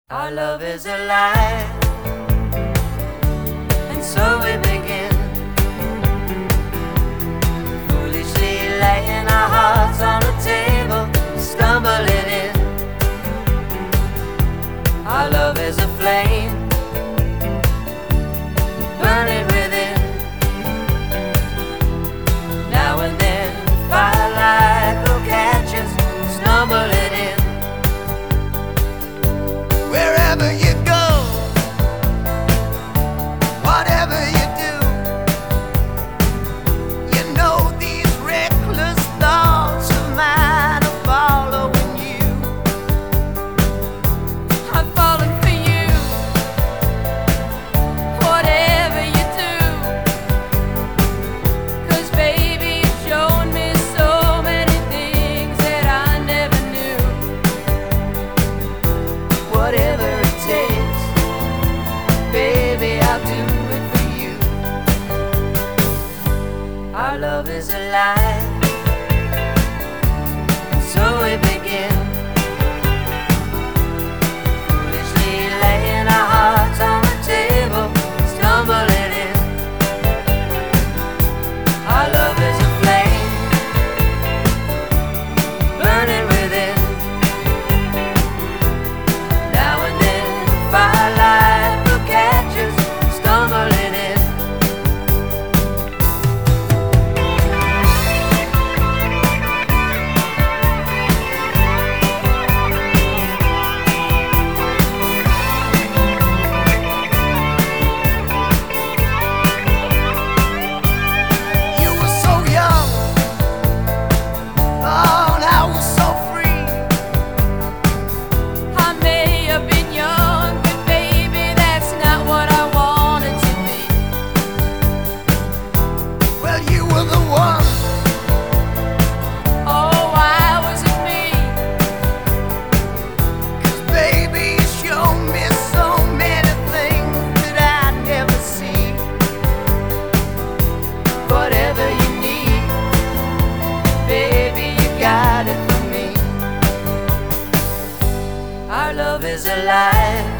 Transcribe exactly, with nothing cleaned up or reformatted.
Our love is alive, and so we begin, foolishly laying our hearts on the table, stumbling in. Our love is a flame, burning within. Now and then firelight will catch us, stumbling in. Wherever you go, whatever you do, you know these reckless thoughts of mine are following you. I'm falling for you, whatever you do, 'cause baby you've shown me so many things that I never knew. Whatever it takes, baby, I'll do it for you. Our love is alive, and so we begin, foolishly laying our hearts on the table, stumbling in. Our love is a flame, burning within. Now and then firelight will catch us, stumbling in. You were so young, oh, and I was so free. I may have been young, but baby, that's not what I wanted to be. Well, you were the one. Oh, why was it me? 'Cause baby, you showed me so many things that I'd never see. Whatever you need, baby, you got it for me. Our love is alive,